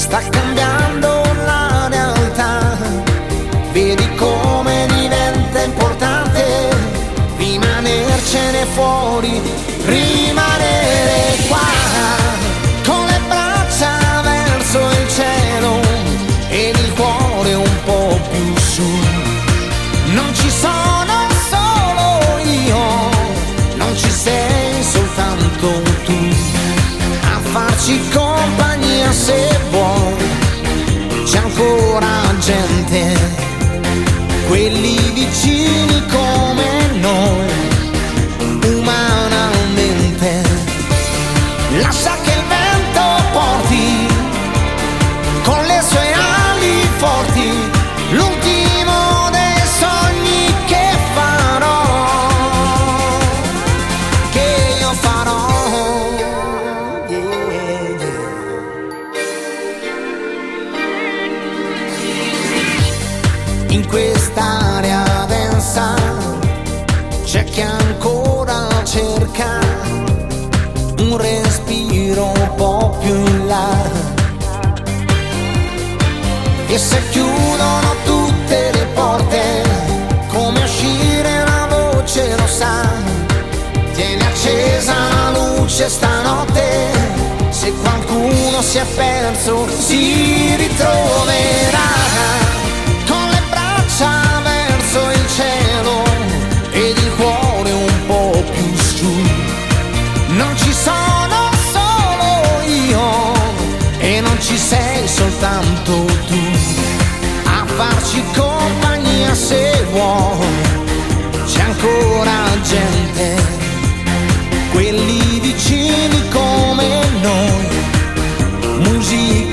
sta cambiando la realtà, vedi come diventa importante rimanercene fuori, rimanere qua, con le braccia verso il cielo ed il cuore un po' più su. Non ci sono solo io, non ci sei soltanto tu, a farci compagnia se vuoi. C'è ancora gente, quelli vicini come noi, umanamente. Lascia che il vento porti con le sue ali forti l'ultimo dei sogni che farò, che io farò. Yeah, yeah. In quest'area densa c'è chi ancora cerca un respiro un po' più in là, e se chiudono tutte le porte, come uscire la voce lo sa. Tieni accesa la luce stanotte, se qualcuno si è perso si ritroverà, con le braccia verso il cielo ed il cuore un po' più su. Non ci sono solo io e non ci sei soltanto tu, a farci compagnia se vuoi. C'è ancora gente, quelli vicini come noi, musica